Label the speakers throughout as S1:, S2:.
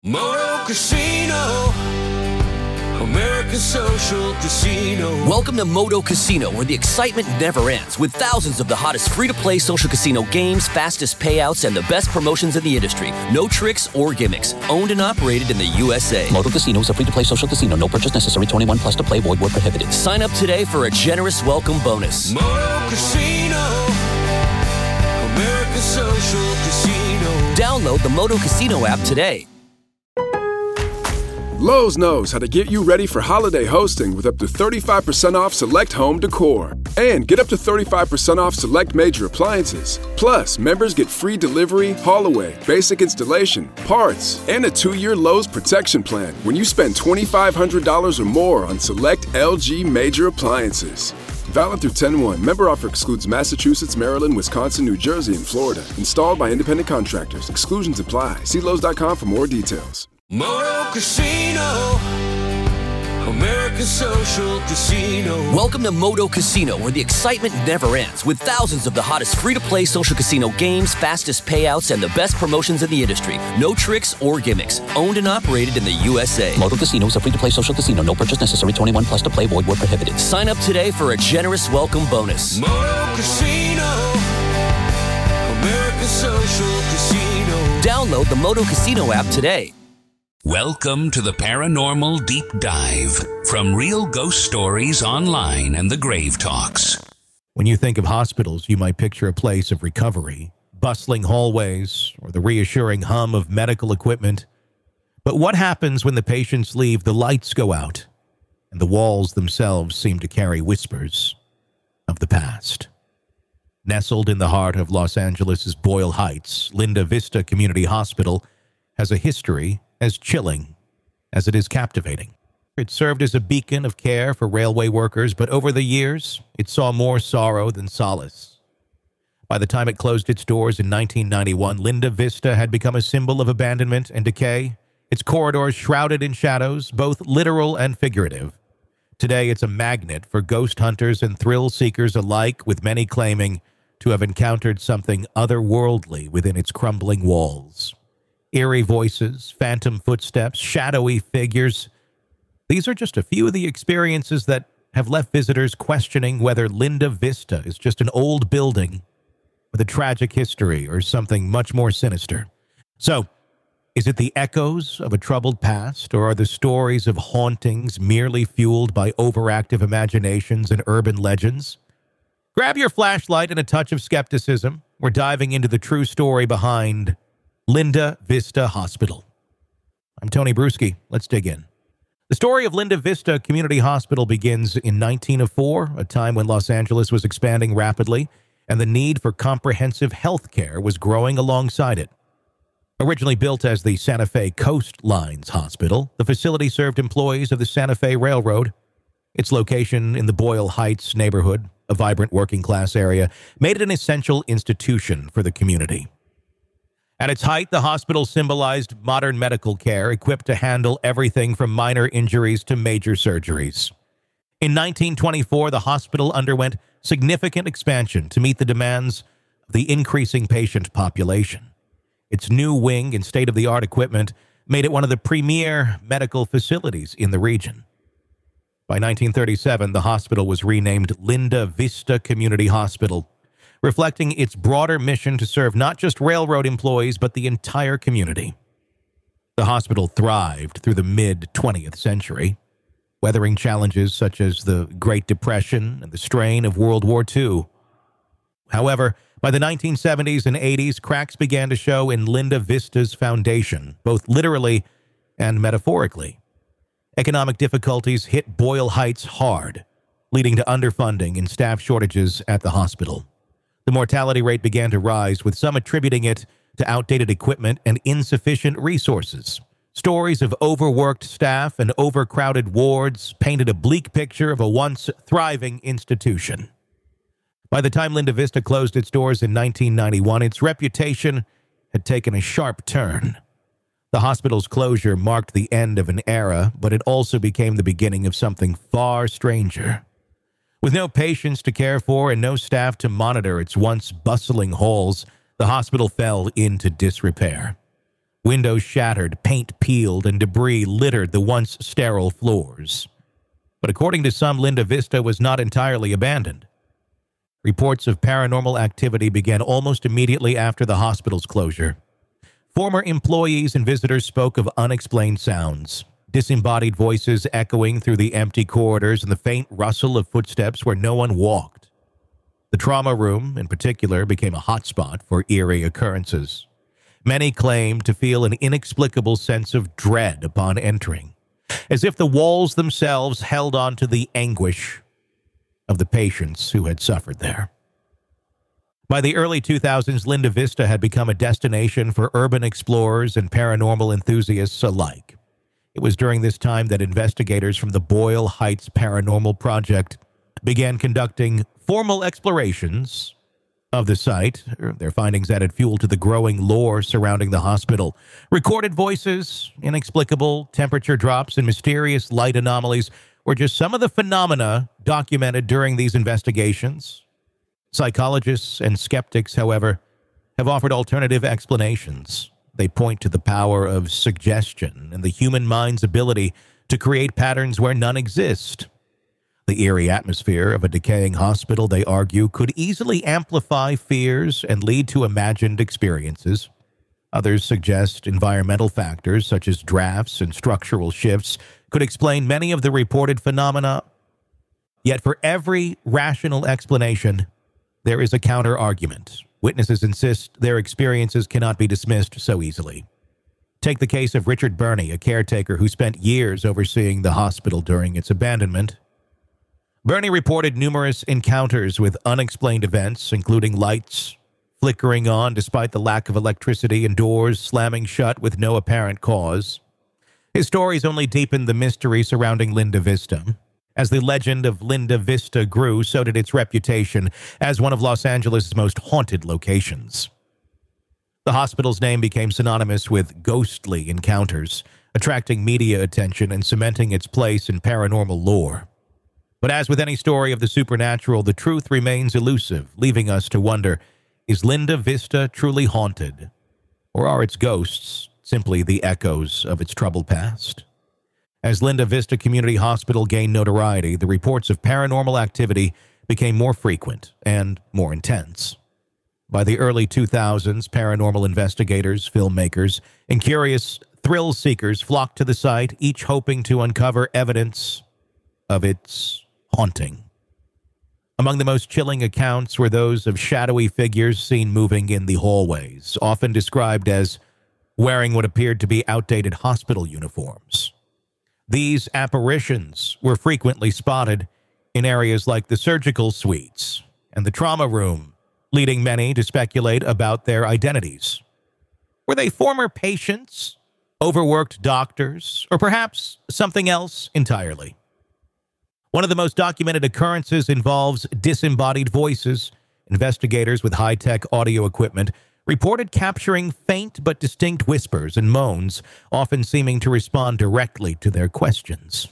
S1: Moto Casino, American Social Casino.
S2: Welcome to Moto Casino, where the excitement never ends, with thousands of the hottest free-to-play social casino games, fastest payouts, and the best promotions in the industry. No tricks or gimmicks. Owned and operated in the USA.
S3: Moto Casino is a free-to-play social casino. No purchase necessary. 21 plus to play. Void where prohibited.
S2: Sign up today for a generous welcome bonus.
S1: Moto Casino, American Social Casino.
S2: Download the Moto Casino app today.
S4: Lowe's knows how to get you ready for holiday hosting with up to 35% off select home decor. And get up to 35% off select major appliances. Plus, members get free delivery, haul-away, basic installation, parts, and a 2-year Lowe's protection plan when you spend $2,500 or more on select LG major appliances. Valid through 10/1. Member offer excludes Massachusetts, Maryland, Wisconsin, New Jersey, and Florida. Installed by independent contractors. Exclusions apply. See Lowe's.com for more details.
S1: Moto Casino, American Social Casino.
S2: Welcome to Moto Casino, where the excitement never ends, with thousands of the hottest free-to-play social casino games, fastest payouts, and the best promotions in the industry. No tricks or gimmicks. Owned and operated in the USA.
S3: Moto Casino is a free-to-play social casino. No purchase necessary. 21 plus to play. Void where prohibited.
S2: Sign up today for a generous welcome bonus.
S1: Moto Casino, American Social Casino.
S2: Download the Moto Casino app today.
S5: Welcome to the Paranormal Deep Dive from Real Ghost Stories Online and the Grave Talks.
S6: When you think of hospitals, you might picture a place of recovery, bustling hallways, or the reassuring hum of medical equipment. But what happens when the patients leave, the lights go out, and the walls themselves seem to carry whispers of the past? Nestled in the heart of Los Angeles' Boyle Heights, Linda Vista Community Hospital has a history as chilling as it is captivating. It served as a beacon of care for railway workers, but over the years, it saw more sorrow than solace. By the time it closed its doors in 1991, Linda Vista had become a symbol of abandonment and decay, its corridors shrouded in shadows, both literal and figurative. Today, it's a magnet for ghost hunters and thrill seekers alike, with many claiming to have encountered something otherworldly within its crumbling walls. Eerie voices, phantom footsteps, shadowy figures. These are just a few of the experiences that have left visitors questioning whether Linda Vista is just an old building with a tragic history or something much more sinister. So, is it the echoes of a troubled past, or are the stories of hauntings merely fueled by overactive imaginations and urban legends? Grab your flashlight and a touch of skepticism. We're diving into the true story behind Linda Vista Hospital. I'm Tony Bruschi. Let's dig in. The story of Linda Vista Community Hospital begins in 1904, a time when Los Angeles was expanding rapidly and the need for comprehensive health care was growing alongside it. Originally built as the Santa Fe Coast Lines Hospital, the facility served employees of the Santa Fe Railroad. Its location in the Boyle Heights neighborhood, a vibrant working-class area, made it an essential institution for the community. At its height, the hospital symbolized modern medical care equipped to handle everything from minor injuries to major surgeries. In 1924, the hospital underwent significant expansion to meet the demands of the increasing patient population. Its new wing and state-of-the-art equipment made it one of the premier medical facilities in the region. By 1937, the hospital was renamed Linda Vista Community Hospital, reflecting its broader mission to serve not just railroad employees, but the entire community. The hospital thrived through the mid-20th century, weathering challenges such as the Great Depression and the strain of World War II. However, by the 1970s and 80s, cracks began to show in Linda Vista's foundation, both literally and metaphorically. Economic difficulties hit Boyle Heights hard, leading to underfunding and staff shortages at the hospital. The mortality rate began to rise, with some attributing it to outdated equipment and insufficient resources. Stories of overworked staff and overcrowded wards painted a bleak picture of a once thriving institution. By the time Linda Vista closed its doors in 1991, its reputation had taken a sharp turn. The hospital's closure marked the end of an era, but it also became the beginning of something far stranger. With no patients to care for and no staff to monitor its once bustling halls, the hospital fell into disrepair. Windows shattered, paint peeled, and debris littered the once sterile floors. But according to some, Linda Vista was not entirely abandoned. Reports of paranormal activity began almost immediately after the hospital's closure. Former employees and visitors spoke of unexplained sounds, disembodied voices echoing through the empty corridors and the faint rustle of footsteps where no one walked. The trauma room, in particular, became a hotspot for eerie occurrences. Many claimed to feel an inexplicable sense of dread upon entering, as if the walls themselves held on to the anguish of the patients who had suffered there. By the early 2000s, Linda Vista had become a destination for urban explorers and paranormal enthusiasts alike. It was during this time that investigators from the Boyle Heights Paranormal Project began conducting formal explorations of the site. Their findings added fuel to the growing lore surrounding the hospital. Recorded voices, inexplicable temperature drops, and mysterious light anomalies were just some of the phenomena documented during these investigations. Psychologists and skeptics, however, have offered alternative explanations. They point to the power of suggestion and the human mind's ability to create patterns where none exist. The eerie atmosphere of a decaying hospital, they argue, could easily amplify fears and lead to imagined experiences. Others suggest environmental factors such as drafts and structural shifts could explain many of the reported phenomena. Yet for every rational explanation, there is a counter-argument. Witnesses insist their experiences cannot be dismissed so easily. Take the case of Richard Burney, a caretaker who spent years overseeing the hospital during its abandonment. Burney reported numerous encounters with unexplained events, including lights flickering on despite the lack of electricity and doors slamming shut with no apparent cause. His stories only deepened the mystery surrounding Linda Vista. As the legend of Linda Vista grew, so did its reputation as one of Los Angeles' most haunted locations. The hospital's name became synonymous with ghostly encounters, attracting media attention and cementing its place in paranormal lore. But as with any story of the supernatural, the truth remains elusive, leaving us to wonder, is Linda Vista truly haunted? Or are its ghosts simply the echoes of its troubled past? As Linda Vista Community Hospital gained notoriety, the reports of paranormal activity became more frequent and more intense. By the early 2000s, paranormal investigators, filmmakers, and curious thrill seekers flocked to the site, each hoping to uncover evidence of its haunting. Among the most chilling accounts were those of shadowy figures seen moving in the hallways, often described as wearing what appeared to be outdated hospital uniforms. These apparitions were frequently spotted in areas like the surgical suites and the trauma room, leading many to speculate about their identities. Were they former patients, overworked doctors, or perhaps something else entirely? One of the most documented occurrences involves disembodied voices. Investigators with high-tech audio equipment reported capturing faint but distinct whispers and moans, often seeming to respond directly to their questions.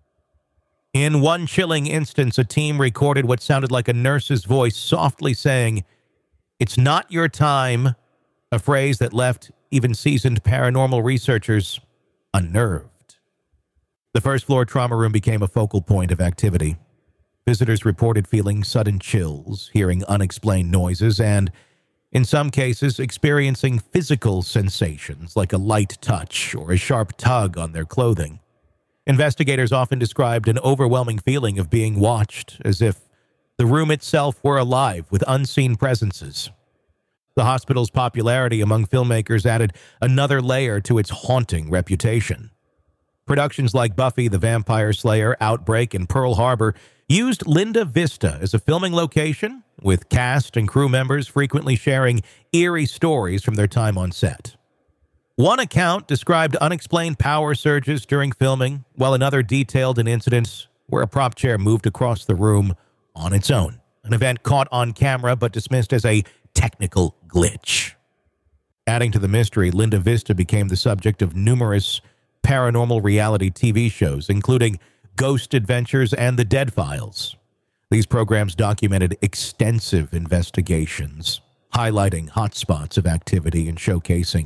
S6: In one chilling instance, a team recorded what sounded like a nurse's voice softly saying, "It's not your time," a phrase that left even seasoned paranormal researchers unnerved. The first-floor trauma room became a focal point of activity. Visitors reported feeling sudden chills, hearing unexplained noises, and, in some cases, experiencing physical sensations like a light touch or a sharp tug on their clothing. Investigators often described an overwhelming feeling of being watched, as if the room itself were alive with unseen presences. The hospital's popularity among filmmakers added another layer to its haunting reputation. Productions like Buffy the Vampire Slayer, Outbreak, and Pearl Harbor used Linda Vista as a filming location, with cast and crew members frequently sharing eerie stories from their time on set. One account described unexplained power surges during filming, while another detailed an incident where a prop chair moved across the room on its own, an event caught on camera but dismissed as a technical glitch. Adding to the mystery, Linda Vista became the subject of numerous paranormal reality TV shows, including Ghost Adventures and The Dead Files. These programs documented extensive investigations, highlighting hotspots of activity and showcasing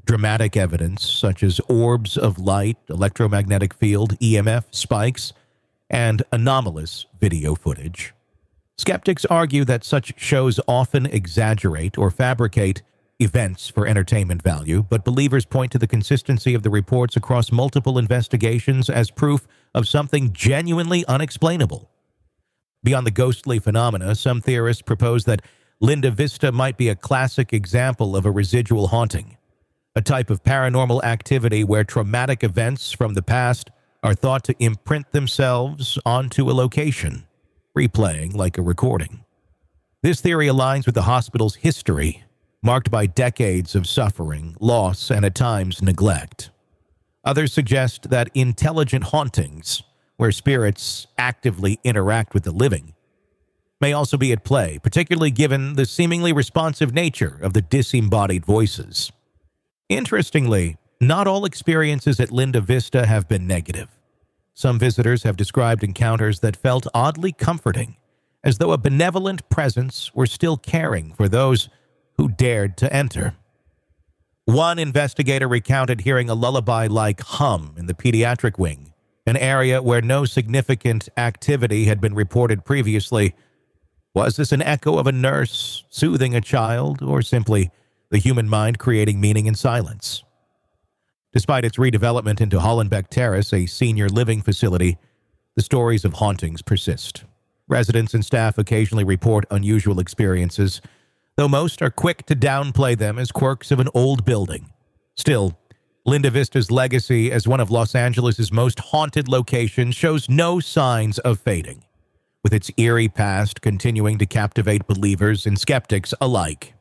S6: dramatic evidence such as orbs of light, electromagnetic field, EMF spikes, and anomalous video footage. Skeptics argue that such shows often exaggerate or fabricate events for entertainment value, but believers point to the consistency of the reports across multiple investigations as proof of something genuinely unexplainable. Beyond the ghostly phenomena, some theorists propose that Linda Vista might be a classic example of a residual haunting, a type of paranormal activity where traumatic events from the past are thought to imprint themselves onto a location, replaying like a recording. This theory aligns with the hospital's history, marked by decades of suffering, loss, and at times neglect. Others suggest that intelligent hauntings, where spirits actively interact with the living, may also be at play, particularly given the seemingly responsive nature of the disembodied voices. Interestingly, not all experiences at Linda Vista have been negative. Some visitors have described encounters that felt oddly comforting, as though a benevolent presence were still caring for those who dared to enter. One investigator recounted hearing a lullaby-like hum in the pediatric wing, an area where no significant activity had been reported previously. Was this an echo of a nurse soothing a child, or simply the human mind creating meaning in silence? Despite its redevelopment into Hollenbeck Terrace, a senior living facility, the stories of hauntings persist. Residents and staff occasionally report unusual experiences, though most are quick to downplay them as quirks of an old building. Still, Linda Vista's legacy as one of Los Angeles' most haunted locations shows no signs of fading, with its eerie past continuing to captivate believers and skeptics alike.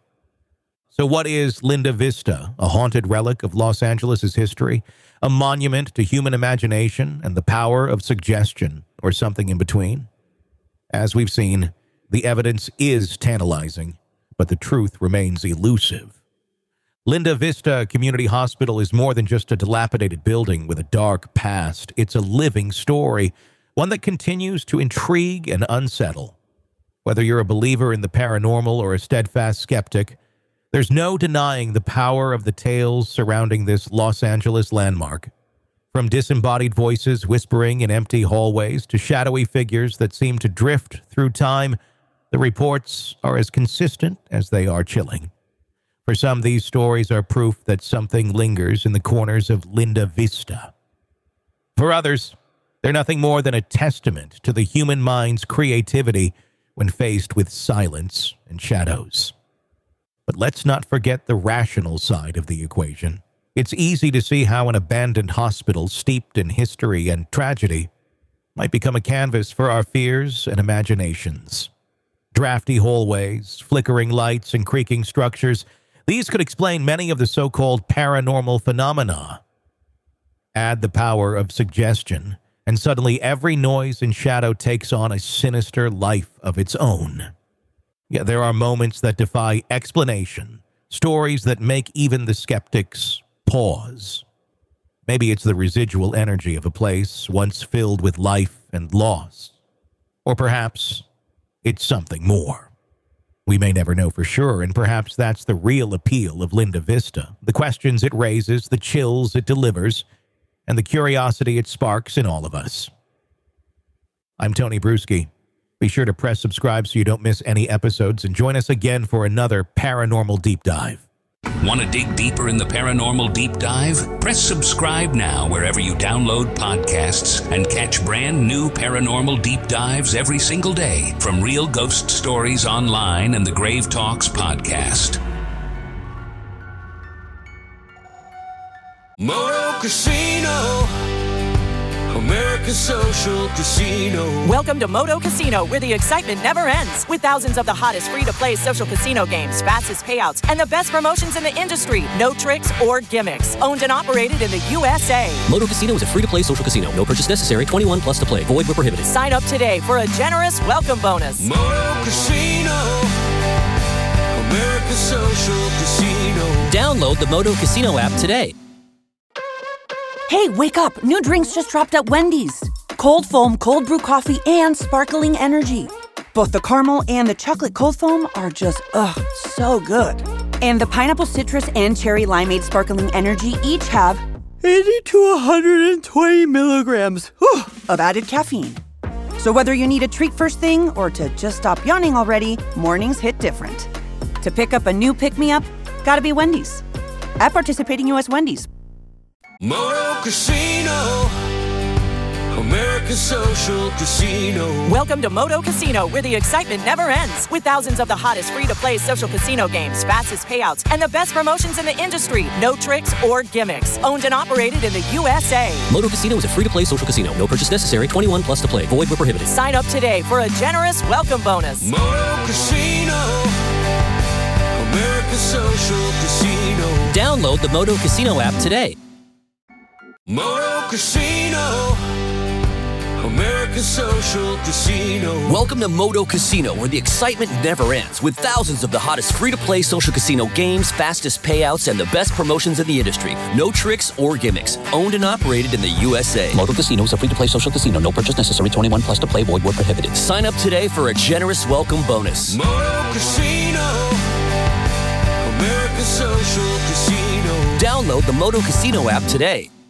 S6: So what is Linda Vista, a haunted relic of Los Angeles' history, a monument to human imagination and the power of suggestion, or something in between? As we've seen, the evidence is tantalizing, but the truth remains elusive. Linda Vista Community Hospital is more than just a dilapidated building with a dark past. It's a living story, one that continues to intrigue and unsettle. Whether you're a believer in the paranormal or a steadfast skeptic, there's no denying the power of the tales surrounding this Los Angeles landmark. From disembodied voices whispering in empty hallways to shadowy figures that seem to drift through time, the reports are as consistent as they are chilling. For some, these stories are proof that something lingers in the corners of Linda Vista. For others, they're nothing more than a testament to the human mind's creativity when faced with silence and shadows. But let's not forget the rational side of the equation. It's easy to see how an abandoned hospital steeped in history and tragedy might become a canvas for our fears and imaginations. Drafty hallways, flickering lights, and creaking structures, these could explain many of the so-called paranormal phenomena. Add the power of suggestion, and suddenly every noise and shadow takes on a sinister life of its own. Yeah, there are moments that defy explanation, stories that make even the skeptics pause. Maybe it's the residual energy of a place once filled with life and loss. Or perhaps it's something more. We may never know for sure, and perhaps that's the real appeal of Linda Vista, the questions it raises, the chills it delivers, and the curiosity it sparks in all of us. I'm Tony Bruschi. Be sure to press subscribe so you don't miss any episodes, and join us again for another Paranormal Deep Dive.
S5: Want to dig deeper in the Paranormal Deep Dive? Press subscribe now wherever you download podcasts and catch brand new Paranormal Deep Dives every single day from Real Ghost Stories Online and the Grave Talks podcast.
S1: Moto Casino, American Social Casino.
S7: Welcome to Moto Casino, where the excitement never ends. With thousands of the hottest free-to-play social casino games, fastest payouts, and the best promotions in the industry. No tricks or gimmicks. Owned and operated in the USA.
S3: Moto Casino is a free-to-play social casino. No purchase necessary. 21 plus to play. Void where prohibited.
S7: Sign up today for a generous welcome bonus.
S1: Moto Casino, American Social Casino.
S3: Download the Moto Casino app today.
S8: Hey, wake up. New drinks just dropped at Wendy's. Cold foam, cold brew coffee, and sparkling energy. Both the caramel and the chocolate cold foam are just, so good. And the pineapple citrus and cherry limeade sparkling energy each have
S9: 80 to 120 milligrams
S8: of added caffeine. So whether you need a treat first thing or to just stop yawning already, mornings hit different. To pick up a new pick-me-up, gotta be Wendy's. At participating U.S. Wendy's.
S1: Moto Casino, American Social Casino.
S7: Welcome to Moto Casino, where the excitement never ends. With thousands of the hottest free-to-play social casino games, fastest payouts, and the best promotions in the industry. No tricks or gimmicks. Owned and operated in the USA.
S2: Moto Casino is a free-to-play social casino. No purchase necessary. 21 plus to play. Void where prohibited.
S7: Sign up today for a generous welcome bonus.
S1: Moto Casino, American Social Casino.
S2: Download the Moto Casino app today.
S1: Moto Casino, American Social Casino.
S2: Welcome to Moto Casino, where the excitement never ends, with thousands of the hottest free-to-play social casino games, fastest payouts, and the best promotions in the industry. No tricks or gimmicks. Owned and operated in the USA.
S3: Moto Casino is a free-to-play social casino. No purchase necessary. 21 plus to play. Void where prohibited.
S2: Sign up today for a generous welcome bonus.
S1: Moto Casino, American Social Casino.
S2: Download the Moto Casino app today.